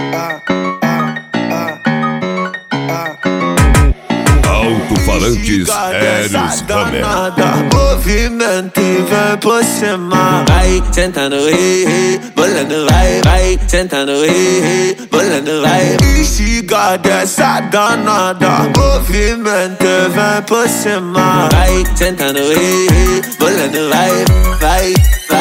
Alto-falantes Eros Hammer. Movimento e vem por cima. Vai sentando, bolando, vai sentando, bolando, vai. Instiga dessa danada. Movimento e vem por cima. Vai sentando, bolando, vai.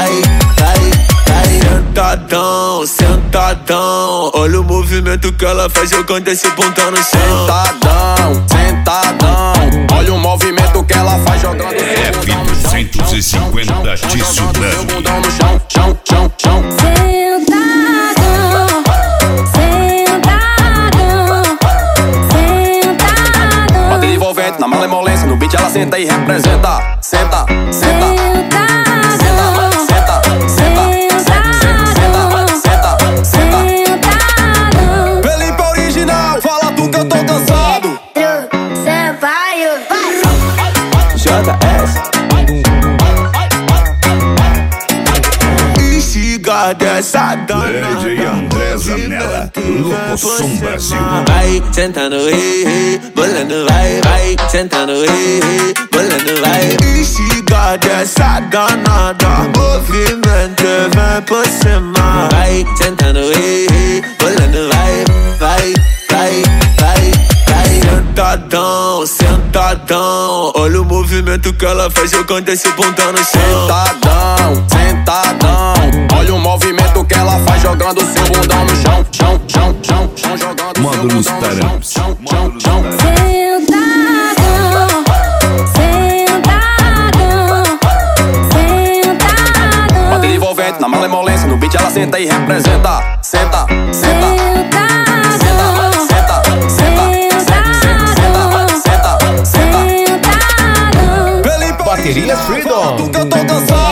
Sentadão, sentadão. Olha o movimento que ela faz jogando esse pontão no chão. Sentadão. Olha o movimento que ela faz jogando F250 Tsunami. bundão no chão. Bateria envolvente na malemolência, no beat ela senta e representa. Senta. Felipe original, fala tu que eu tô cansado. JS. Instiga dessa danada. Lady André Zanella, Locoção Brasil. Vai sentando, bolando, vai sentando, bolando, vai. Instiga dessa danada. Movimento vem por cima. Vai sentando, bolando, vai. Sentadão. Olha o movimento que ela faz jogando esse pontão no chão. Sentadão. Olha o movimento que ela faz jogando seu bundão no chão. Jogando Módulos Tarampos. Bateria envolvente na malemolência, no beat ela senta e representa. Senta. Baterias Freedom. Tu que eu tô cansado.